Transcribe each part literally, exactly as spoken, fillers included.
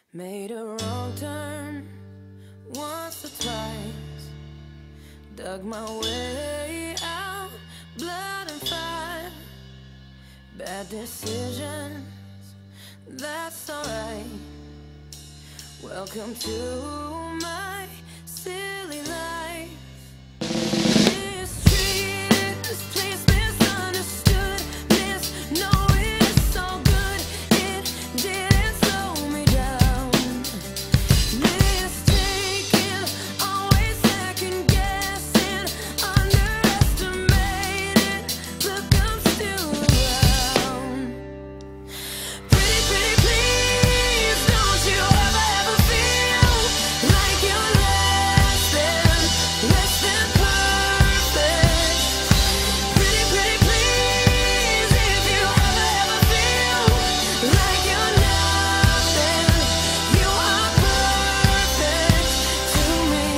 Made a wrong turn once or twice, dug my way out, blood and fire. Bad decisions, that's alright. Welcome to my silly life. Mistreated, misplaced, misunderstood, misknowing it's so good it didn't slow me down. Mistaken, always second guessing, underestimated. Look, I'm still around. Pretty, pretty, please, don't you ever, ever feel like you're less than, less than perfect. Pretty, pretty, please, if you ever, ever feel like you're nothing, you are perfect to me.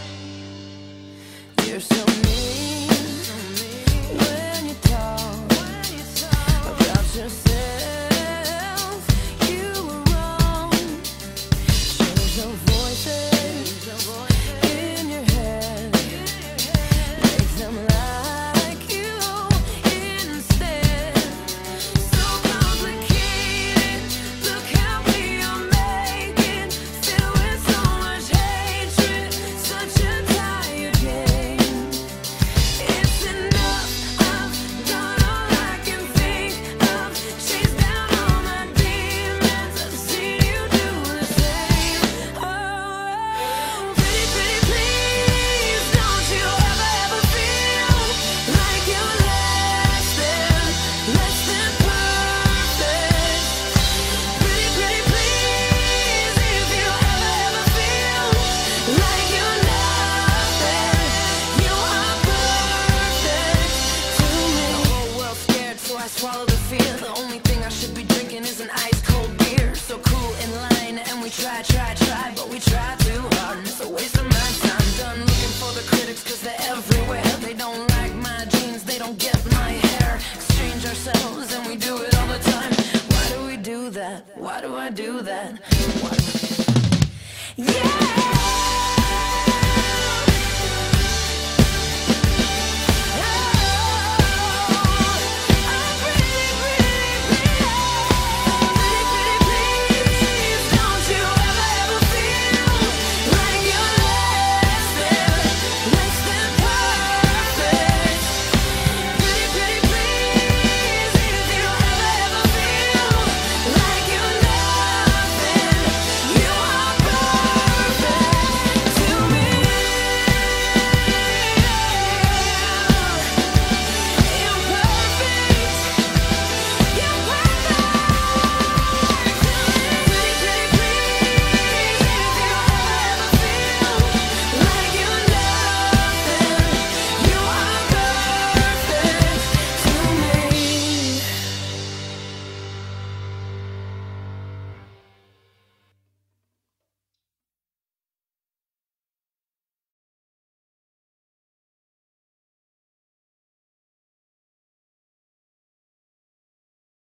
You're so mean when you talk about yourself. You were wrong. Change the voices in your head. Make them like you instead. So complicated. Look how we are making. Filled with so much hatred. Such a tired game. It's enough. I've done all I can think of. Chased down all my demons. I've seen you do the same. Oh, pretty, pretty, please, don't you ever, ever feel like you're less than, less than perfect. Pretty, pretty, please, if you ever, ever feel like you're nothing, you are perfect to me. The whole world's scared, so I swallow the fear. The only thing I should be drinking is an ice cold beer. So cool in line, and we try, try, try, but we try too hard, and it's a waste of my time. Done looking for the critics, cause they're everywhere. They don't like my jeans, they don't get my hair. Exchange ourselves, and we do it all the time. Why do we do that? Why do I do that? Why do I... Yeah!